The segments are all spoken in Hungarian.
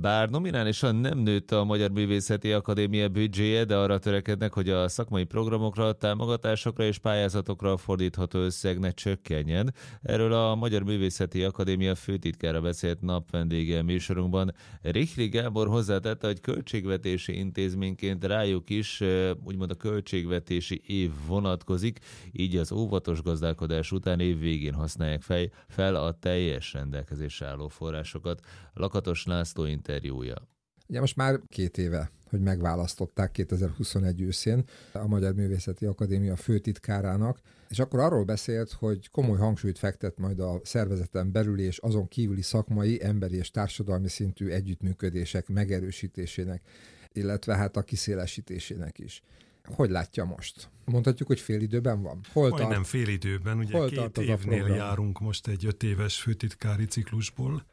Bár nominálisan nem nőtt a Magyar Művészeti Akadémia büdzséje, de arra törekednek, hogy a szakmai programokra, támogatásokra és pályázatokra fordítható összeg ne csökkenjen. Erről a Magyar Művészeti Akadémia főtitkára beszélt napvendége műsorunkban. Richli Gábor hozzátette, hogy költségvetési intézményként rájuk is úgymond a költségvetési év vonatkozik, így az óvatos gazdálkodás után év végén használják fel a teljes rendelkezésre álló forrásokat. Lakatos László interjúja. Ugye most már 2 éve, hogy megválasztották 2021 őszén a Magyar Művészeti Akadémia főtitkárának, és akkor arról beszélt, hogy komoly hangsúlyt fektet majd a szervezeten belüli és azon kívüli szakmai, emberi és társadalmi szintű együttműködések megerősítésének, illetve hát a kiszélesítésének is. Hogy látja most? Mondhatjuk, hogy félidőben van? Majdnem félidőben, ugye 2 évnél járunk most egy 5 éves főtitkári ciklusból,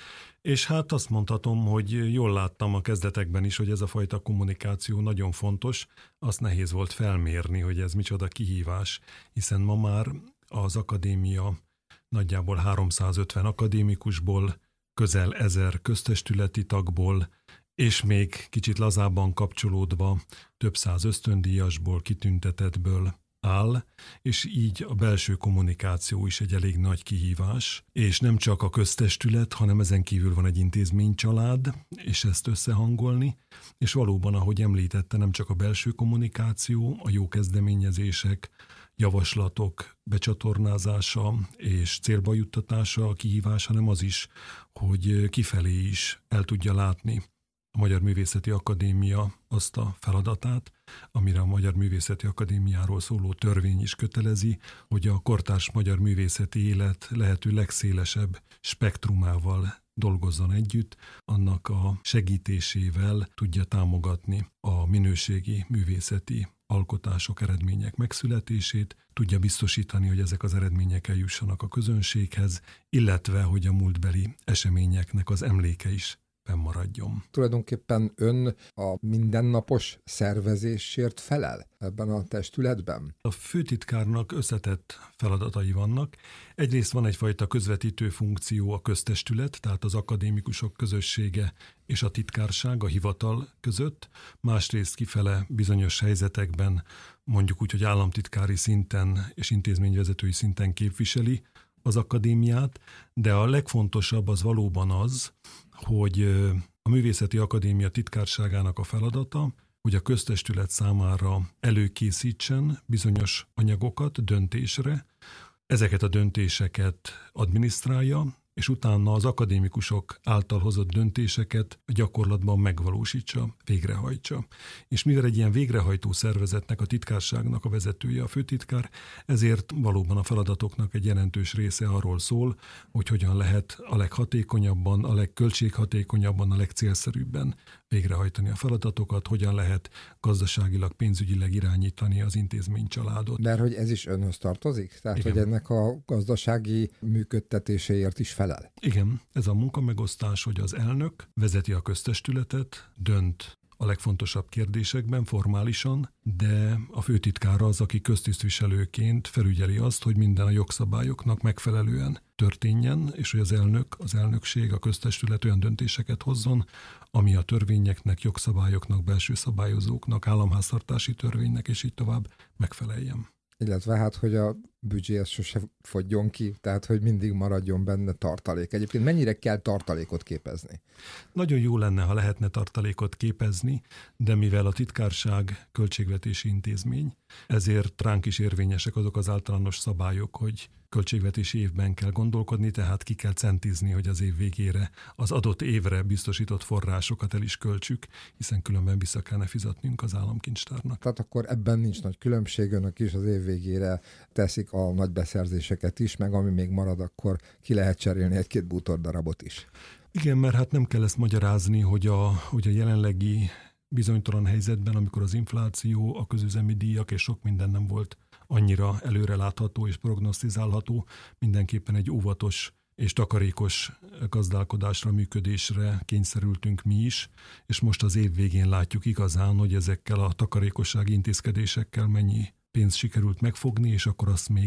és hát azt mondhatom, hogy jól láttam a kezdetekben is, hogy ez a fajta kommunikáció nagyon fontos, azt nehéz volt felmérni, hogy ez micsoda kihívás, hiszen ma már az akadémia nagyjából 350 akadémikusból, közel 1000 köztestületi tagból, és még kicsit lazábban kapcsolódva több száz ösztöndíjasból, kitüntetettből áll, és így a belső kommunikáció is egy elég nagy kihívás, és nem csak a köztestület, hanem ezen kívül van egy intézménycsalád, és ezt összehangolni, és valóban, ahogy említette, nem csak a belső kommunikáció, a jó kezdeményezések, javaslatok becsatornázása és célba juttatása a kihívás, hanem az is, hogy kifelé is el tudja látni a Magyar Művészeti Akadémia azt a feladatát, amire a Magyar Művészeti Akadémiáról szóló törvény is kötelezi, hogy a kortárs magyar művészeti élet lehető legszélesebb spektrumával dolgozzon együtt, annak a segítésével tudja támogatni a minőségi művészeti alkotások, eredmények megszületését, tudja biztosítani, hogy ezek az eredmények eljussanak a közönséghez, illetve, hogy a múltbeli eseményeknek az emléke is fennmaradjon. Tulajdonképpen ön a mindennapos szervezésért felel ebben a testületben? A főtitkárnak összetett feladatai vannak. Egyrészt van egyfajta közvetítő funkció a köztestület, tehát az akadémikusok közössége és a titkárság, a hivatal között. Másrészt kifele bizonyos helyzetekben, mondjuk úgy, hogy államtitkári szinten és intézményvezetői szinten képviseli az akadémiát, de a legfontosabb az valóban az, hogy a Művészeti Akadémia titkárságának a feladata, hogy a köztestület számára előkészítsen bizonyos anyagokat döntésre, ezeket a döntéseket adminisztrálja, és utána az akadémikusok által hozott döntéseket a gyakorlatban megvalósítsa, végrehajtsa. És mivel egy ilyen végrehajtó szervezetnek, a titkárságnak a vezetője a főtitkár, ezért valóban a feladatoknak egy jelentős része arról szól, hogy hogyan lehet a leghatékonyabban, a legköltséghatékonyabban, a legcélszerűbben végrehajtani a feladatokat, hogyan lehet gazdaságilag, pénzügyileg irányítani az intézménycsaládot. Mert hogy ez is önhöz tartozik? Tehát, igen, hogy ennek a gazdasági működtetéséért is felel? Igen, ez a munkamegosztás, hogy az elnök vezeti a köztestületet, dönt a legfontosabb kérdésekben formálisan, de a főtitkár az, aki köztisztviselőként felügyeli azt, hogy minden a jogszabályoknak megfelelően történjen, és hogy az elnökség, a köztestület olyan döntéseket hozzon, ami a törvényeknek, jogszabályoknak, belső szabályozóknak, államháztartási törvénynek és így tovább megfeleljen. Illetve hát, hogy a büdzsé az sose fogjon ki, tehát, hogy mindig maradjon benne tartalék. Egyébként mennyire kell tartalékot képezni? Nagyon jó lenne, ha lehetne tartalékot képezni, de mivel a titkárság költségvetési intézmény, ezért ránk is érvényesek azok az általános szabályok, hogy költségvetési évben kell gondolkodni, tehát ki kell centizni, hogy az év végére az adott évre biztosított forrásokat el is költsük, hiszen különben vissza kellene fizetnünk az államkincstárnak. Tehát akkor ebben nincs nagy különbség, önök is az év végére teszik a nagy beszerzéseket is, meg ami még marad, akkor ki lehet cserélni egy-két bútordarabot is. Igen, mert hát nem kell ezt magyarázni, hogy a jelenlegi bizonytalan helyzetben, amikor az infláció, a közüzemi díjak és sok minden nem volt annyira előrelátható és prognosztizálható, mindenképpen egy óvatos és takarékos gazdálkodásra, működésre kényszerültünk mi is, és most az év végén látjuk igazán, hogy ezekkel a takarékossági intézkedésekkel mennyi pénzt sikerült megfogni, és akkor azt még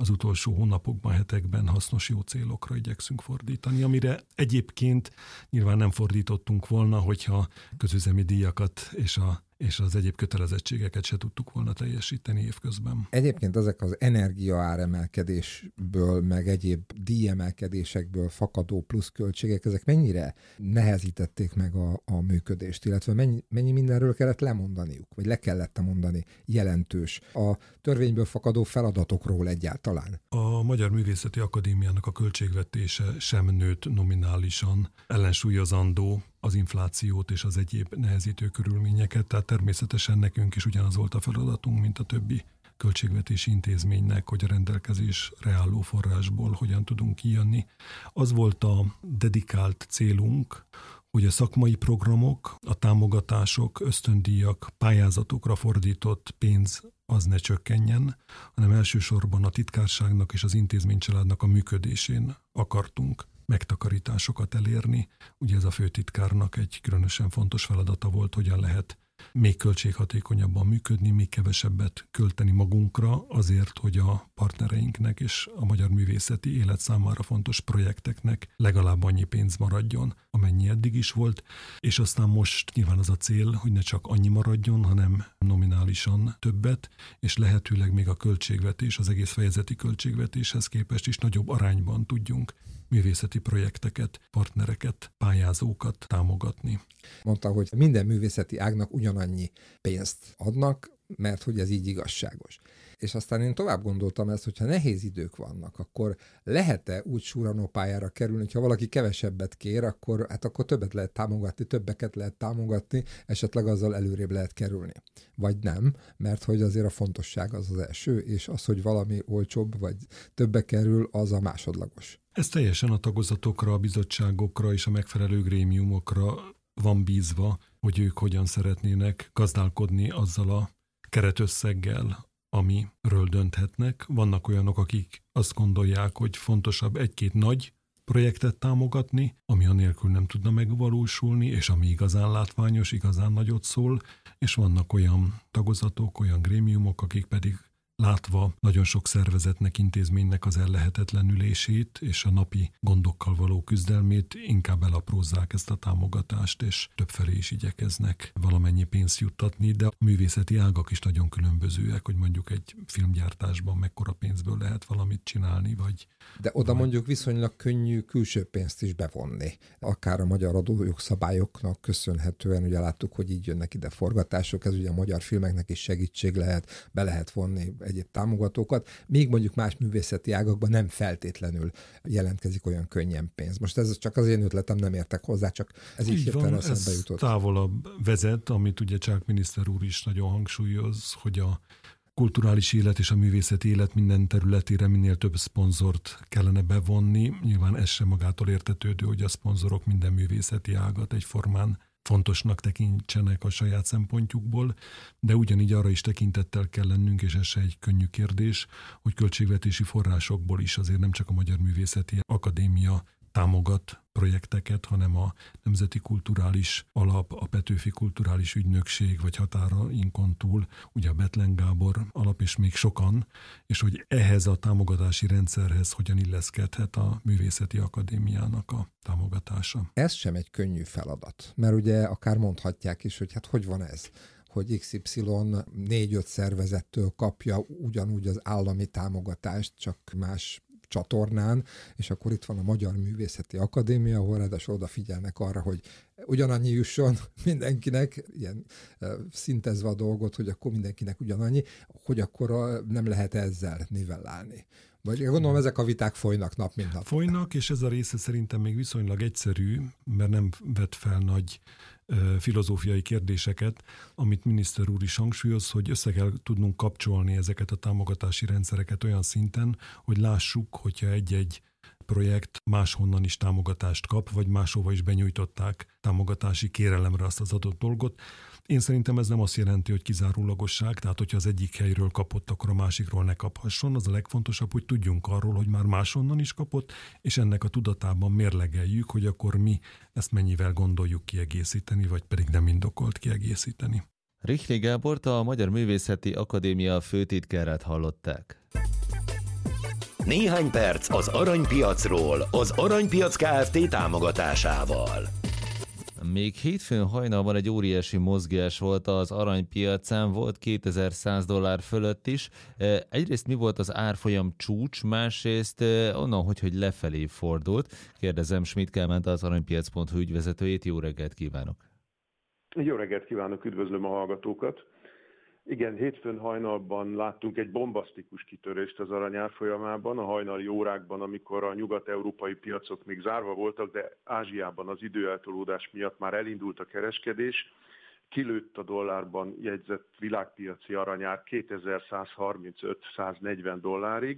az utolsó hónapokban, hetekben hasznos jó célokra igyekszünk fordítani, amire egyébként nyilván nem fordítottunk volna, hogyha közüzemi díjakat és az egyéb kötelezettségeket se tudtuk volna teljesíteni évközben. Egyébként ezek az energiaáremelkedésből, meg egyéb díjemelkedésekből fakadó pluszköltségek, ezek mennyire nehezítették meg a működést, illetve mennyi mindenről kellett lemondaniuk, vagy le kellett mondani jelentős a törvényből fakadó feladatokról egyáltalán? A Magyar Művészeti Akadémiának a költségvetése sem nőtt nominálisan, ellensúlyozandó az inflációt és az egyéb nehezítő körülményeket, tehát természetesen nekünk is ugyanaz volt a feladatunk, mint a többi költségvetési intézménynek, hogy a rendelkezésre álló forrásból hogyan tudunk kijönni. Az volt a dedikált célunk, hogy a szakmai programok, a támogatások, ösztöndíjak, pályázatokra fordított pénz az ne csökkenjen, hanem elsősorban a titkárságnak és az intézménycsaládnak a működésén akartunk megtakarításokat elérni. Ugye ez a főtitkárnak egy különösen fontos feladata volt, hogyan lehet még költséghatékonyabban működni, még kevesebbet költeni magunkra azért, hogy a partnereinknek és a magyar művészeti élet számára fontos projekteknek legalább annyi pénz maradjon, amennyi eddig is volt, és aztán most nyilván az a cél, hogy ne csak annyi maradjon, hanem nominálisan többet, és lehetőleg még a költségvetés, az egész fejezeti költségvetéshez képest is nagyobb arányban tudjunk művészeti projekteket, partnereket, pályázókat támogatni. Mondta, hogy minden művészeti ágnak ugyanannyi pénzt adnak, mert hogy ez így igazságos. És aztán én tovább gondoltam ezt, hogyha nehéz idők vannak, akkor lehet-e úgy súranópályára kerülni, hogyha valaki kevesebbet kér, akkor többet lehet támogatni, többeket lehet támogatni, esetleg azzal előrébb lehet kerülni. Vagy nem, mert hogy azért a fontosság az első, és az, hogy valami olcsóbb vagy többe kerül, az a másodlagos. Ez teljesen a tagozatokra, a bizottságokra és a megfelelő grémiumokra van bízva, hogy ők hogyan szeretnének gazdálkodni azzal a keretösszeggel, amiről dönthetnek. Vannak olyanok, akik azt gondolják, hogy fontosabb egy-két nagy projektet támogatni, ami anélkül nem tudna megvalósulni, és ami igazán látványos, igazán nagyot szól, és vannak olyan tagozatok, olyan grémiumok, akik pedig látva nagyon sok szervezetnek, intézménynek az ellehetetlenülését és a napi gondokkal való küzdelmét, inkább elaprózzák ezt a támogatást, és többfelé is igyekeznek valamennyi pénzt juttatni, de a művészeti ágak is nagyon különbözőek, hogy mondjuk egy filmgyártásban mekkora pénzből lehet valamit csinálni, vagy... De oda mondjuk viszonylag könnyű külső pénzt is bevonni. Akár a magyar adójogszabályoknak köszönhetően, ugye láttuk, hogy így jönnek ide forgatások, ez ugye a magyar filmeknek is segítség lehet, be lehet vonni egyéb támogatókat, még mondjuk más művészeti ágakban nem feltétlenül jelentkezik olyan könnyen pénz. Most ez csak az én ötletem, nem értek hozzá, csak ez így hirtelen eszembe jutott. Távolabb vezet, amit ugye Csák miniszter úr is nagyon hangsúlyoz, hogy a kulturális élet és a művészeti élet minden területére minél több szponzort kellene bevonni. Nyilván ez sem magától értetődő, hogy a szponzorok minden művészeti ágat egyformán fontosnak tekintsenek a saját szempontjukból, de ugyanígy arra is tekintettel kell lennünk, és ez se egy könnyű kérdés, hogy költségvetési forrásokból is azért nem csak a Magyar Művészeti Akadémia támogat projekteket, hanem a Nemzeti Kulturális Alap, a Petőfi Kulturális Ügynökség, vagy határainkon túl, ugye a Bethlen Gábor alap, és még sokan, és hogy ehhez a támogatási rendszerhez hogyan illeszkedhet a Művészeti Akadémiának a támogatása. Ez sem egy könnyű feladat, mert ugye akár mondhatják is, hogy hát hogy van ez, hogy XY 4-5 szervezettől kapja ugyanúgy az állami támogatást, csak más csatornán, és akkor itt van a Magyar Művészeti Akadémia, ahol ráadásul odafigyelnek arra, hogy ugyanannyi jusson mindenkinek, ilyen szintezve a dolgot, hogy akkor mindenkinek ugyanannyi, hogy akkor nem lehet ezzel nivellálni. Vagy gondolom, ezek a viták folynak nap, mint nap. Folynak, és ez a része szerintem még viszonylag egyszerű, mert nem vet fel nagy filozófiai kérdéseket, amit miniszter úr is hangsúlyoz, hogy össze kell tudnunk kapcsolni ezeket a támogatási rendszereket olyan szinten, hogy lássuk, hogyha egy-egy projekt máshonnan is támogatást kap, vagy máshova is benyújtották támogatási kérelemre azt az adott dolgot. Én szerintem ez nem azt jelenti, hogy kizárólagosság, tehát hogyha az egyik helyről kapott, akkor a másikról ne kaphasson. Az a legfontosabb, hogy tudjunk arról, hogy már máshonnan is kapott, és ennek a tudatában mérlegeljük, hogy akkor mi ezt mennyivel gondoljuk kiegészíteni, vagy pedig nem indokolt kiegészíteni. Richtli Gábort, a Magyar Művészeti Akadémia főtitkárát hallották. Néhány perc az aranypiacról, az Aranypiac Kft. Támogatásával. Még hétfőn hajnalban egy óriási mozgás volt az aranypiacán, volt $2100 fölött is. Egyrészt mi volt az árfolyam csúcs, másrészt onnan, hogy lefelé fordult. Kérdezem Schmidt Kálmánt, az aranypiac.hu ügyvezetőjét. Jó reggelt kívánok! Jó reggelt kívánok, üdvözlöm a hallgatókat! Igen, hétfőn hajnalban láttunk egy bombasztikus kitörést az arany árfolyamában, a hajnali órákban, amikor a nyugat-európai piacok még zárva voltak, de Ázsiában az időeltolódás miatt már elindult a kereskedés. Kilőtt a dollárban jegyzett világpiaci aranyár $2135-140,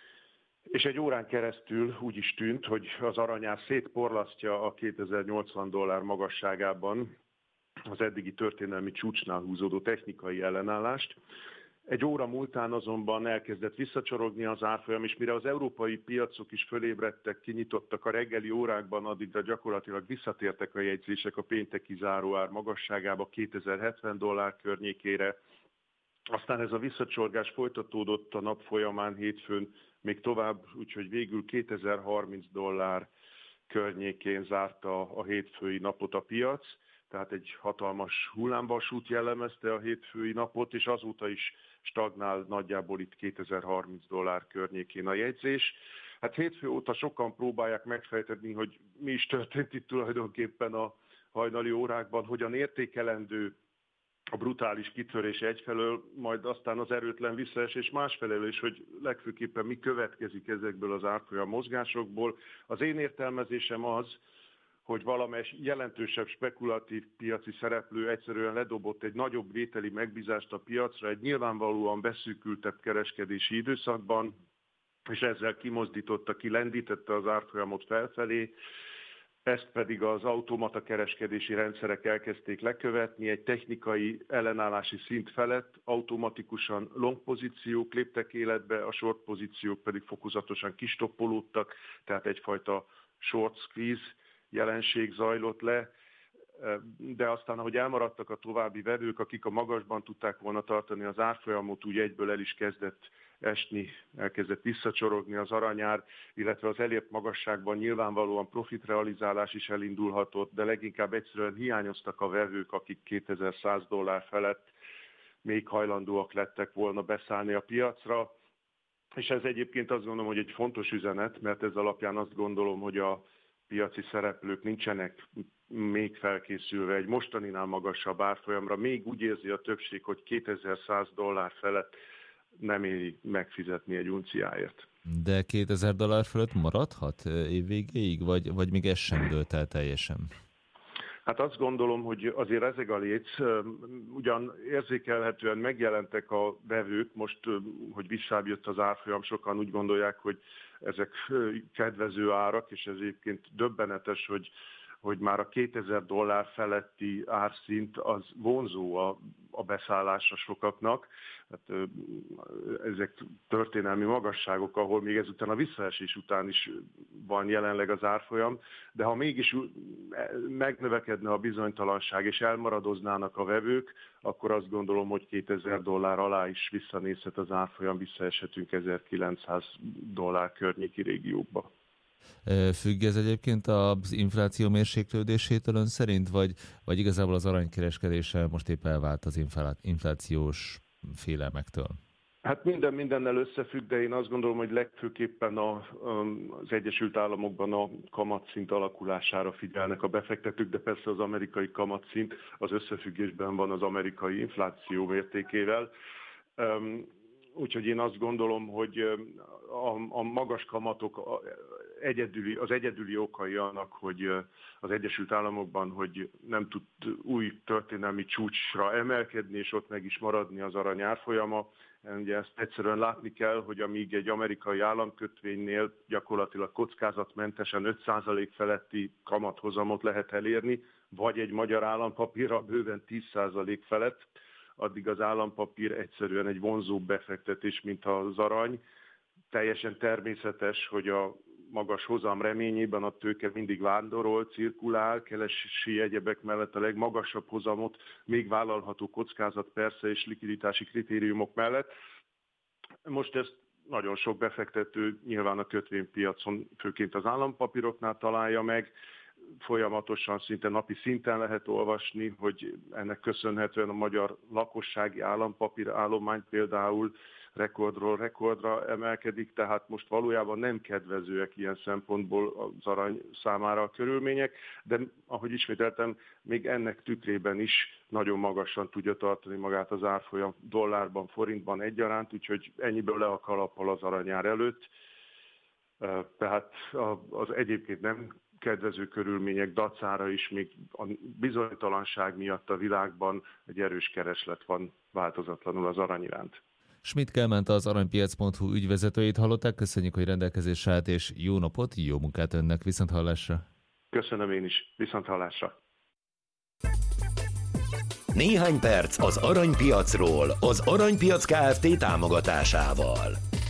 és egy órán keresztül úgy is tűnt, hogy az aranyár szétporlasztja a $2080 magasságában az eddigi történelmi csúcsnál húzódó technikai ellenállást. Egy óra múltán azonban elkezdett visszacsorogni az árfolyam, és mire az európai piacok is fölébredtek, kinyitottak a reggeli órákban, addigra gyakorlatilag visszatértek a jegyzések a pénteki záróár magasságába $2070 környékére. Aztán ez a visszacsorgás folytatódott a nap folyamán hétfőn még tovább, úgyhogy végül $2030 környékén zárta a hétfői napot a piac. Tehát egy hatalmas hullámvasút jellemezte a hétfői napot, és azóta is stagnál nagyjából itt $2030 környékén a jegyzés. Hát hétfő óta sokan próbálják megfejteni, hogy mi is történt itt tulajdonképpen a hajnali órákban, hogyan értékelendő a brutális kitörés egyfelől, majd aztán az erőtlen visszaesés másfelől is, hogy legfőképpen mi következik ezekből az árfolyam mozgásokból. Az én értelmezésem az, hogy valamelyes jelentősebb spekulatív piaci szereplő egyszerűen ledobott egy nagyobb vételi megbízást a piacra egy nyilvánvalóan beszűkültebb kereskedési időszakban, és ezzel kimozdította, kilendítette az árfolyamot felfelé, ezt pedig az automata kereskedési rendszerek elkezdték lekövetni, egy technikai ellenállási szint felett automatikusan long pozíciók léptek életbe, a short pozíciók pedig fokozatosan kistoppolódtak, tehát egyfajta short squeeze jelenség zajlott le, de aztán, ahogy elmaradtak a további vevők, akik a magasban tudták volna tartani az árfolyamot, úgy egyből el is kezdett esni, elkezdett visszacsorogni az aranyár, illetve az elért magasságban nyilvánvalóan profitrealizálás is elindulhatott, de leginkább egyszerűen hiányoztak a vevők, akik $2100 felett még hajlandóak lettek volna beszállni a piacra. És ez egyébként azt gondolom, hogy egy fontos üzenet, mert ez alapján azt gondolom, hogy a piaci szereplők nincsenek még felkészülve egy mostaninál magasabb árfolyamra. Még úgy érzi a többség, hogy $2100 felett nem éri megfizetni egy unciáért. De $2000 fölött maradhat évvégéig, vagy még ez sem dőlt el teljesen? Hát azt gondolom, hogy azért ezek a léc, ugyan érzékelhetően megjelentek a vevők, most, hogy visszább jött az árfolyam, sokan úgy gondolják, hogy ezek kedvező árak, és ez egyébként döbbenetes, hogy már a $2000 feletti árszint az vonzó a beszállásra sokaknak. Hát, ezek történelmi magasságok, ahol még ezután a visszaesés után is van jelenleg az árfolyam, de ha mégis megnövekedne a bizonytalanság és elmaradoznának a vevők, akkor azt gondolom, hogy $2000 alá is visszanézhet az árfolyam, visszaeshetünk $1900 környéki régiókba. Függ ez egyébként az infláció mérséklődésétől ön szerint, vagy igazából az aranykereskedése most épp elvált az inflációs félelmektől? Hát mindennel összefügg, de én azt gondolom, hogy legfőképpen az Egyesült Államokban a kamatszint alakulására figyelnek a befektetők, de persze az amerikai kamatszint az összefüggésben van az amerikai infláció mértékével. Úgyhogy én azt gondolom, hogy a magas kamatok az egyedüli okai annak, hogy az Egyesült Államokban, hogy nem tud új történelmi csúcsra emelkedni, és ott meg is maradni az arany árfolyama. Ugye ezt egyszerűen látni kell, hogy amíg egy amerikai államkötvénynél gyakorlatilag kockázatmentesen 5% feletti kamathozamot lehet elérni, vagy egy magyar állampapírra bőven 10% felett, addig az állampapír egyszerűen egy vonzóbb befektetés, mint az arany. Teljesen természetes, hogy a magas hozam reményében a tőke mindig vándorol, cirkulál, keresési egyebek mellett a legmagasabb hozamot, még vállalható kockázat persze és likviditási kritériumok mellett. Most ezt nagyon sok befektető nyilván a kötvénypiacon, főként az állampapíroknál találja meg. Folyamatosan, szinte napi szinten lehet olvasni, hogy ennek köszönhetően a magyar lakossági állampapír állomány például rekordról rekordra emelkedik, tehát most valójában nem kedvezőek ilyen szempontból az arany számára a körülmények, de ahogy ismételtem, még ennek tükrében is nagyon magasan tudja tartani magát az árfolyam dollárban, forintban egyaránt, úgyhogy ennyiből le a kalappal az aranyár előtt. Tehát az egyébként nem kedvező körülmények dacára is még a bizonytalanság miatt a világban egy erős kereslet van változatlanul az arany iránt. Schmidt Kálmánt, az aranypiac.hu ügyvezetőjét hallották. Köszönjük, hogy rendelkezésre állt, és jó napot, jó munkát önnek. Viszonthallásra. Köszönöm én is. Viszonthallásra. Néhány perc az aranypiacról, az Aranypiac Kft. Támogatásával.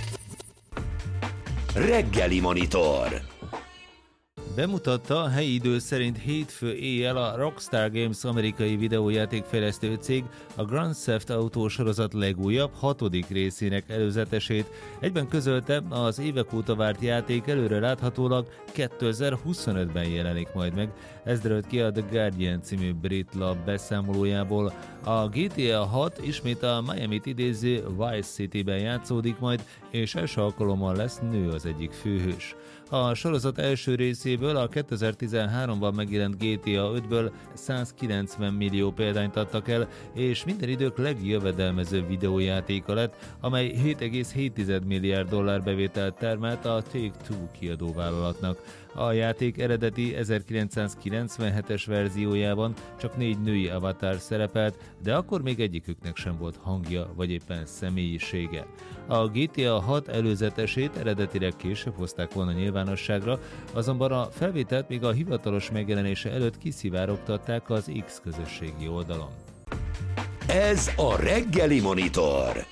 Reggeli Monitor. Bemutatta helyi idő szerint hétfő éjjel a Rockstar Games amerikai videójátékfejlesztő cég a Grand Theft Auto sorozat legújabb 6. részének előzetesét. Egyben közölte, az évek óta várt játék előre láthatólag 2025-ben jelenik majd meg. Ez derült ki a The Guardian című brit lap beszámolójából. A GTA 6 ismét a Miamit idéző Vice City-ben játszódik majd, és első alkalommal lesz nő az egyik főhős. A sorozat első részéből, a 2013-ban megjelent GTA 5-ből 190 millió példányt adtak el, és minden idők legjövedelmezőbb videójátéka lett, amely 7,7 milliárd dollár bevételt termelt a Take-Two kiadóvállalatnak. A játék eredeti 1997-es verziójában csak 4 női avatar szerepelt, de akkor még egyiküknek sem volt hangja vagy éppen személyisége. A GTA 6 előzetesét eredetileg később hozták volna nyilvánosságra, azonban a felvételt még a hivatalos megjelenése előtt kiszivárogtatták az X közösségi oldalon. Ez a Reggeli Monitor.